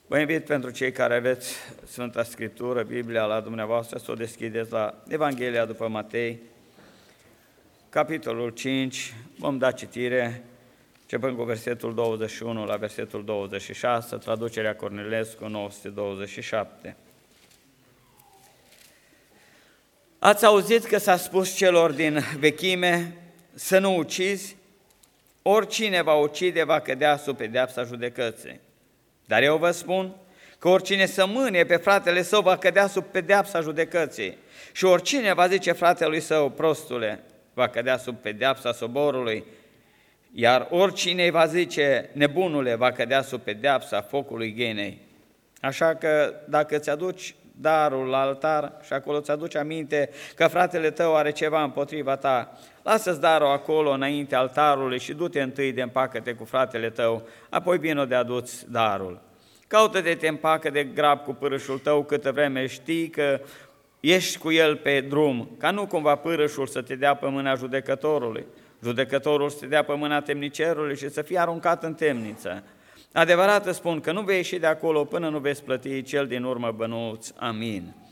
Vă invit pentru cei care aveți Sfânta Scriptură, Biblia la dumneavoastră, să o deschideți la Evanghelia după Matei, capitolul 5, vom da citire, începând cu versetul 21 la versetul 26, traducerea Cornilescu, 927. Ați auzit că s-a spus celor din vechime să nu ucizi, oricine va ucide va cădea sub pedeapsa judecății. Dar eu vă spun că oricine să mânie pe fratele său va cădea sub pedeapsa judecății și oricine va zice fratelui său, prostule, va cădea sub pedeapsa soborului, iar oricine va zice, nebunule, va cădea sub pedeapsa focului ghenei. Așa că dacă îți aduci darul la altar și acolo îți aduci aminte că fratele tău are ceva împotriva ta, lasă-ți darul acolo înainte altarului și du-te întâi de împacă-te cu fratele tău, apoi vino de aduți darul. Caută-te, te împacă de grab cu pârâșul tău câtă vreme știi că ești cu el pe drum, ca nu cumva pârâșul să te dea pe mâna judecătorului, judecătorul să te dea pe mâna temnicerului și să fie aruncat în temniță. Adevărat îți spun că nu vei ieși de acolo până nu veți plăti cel din urmă bănuț. Amin.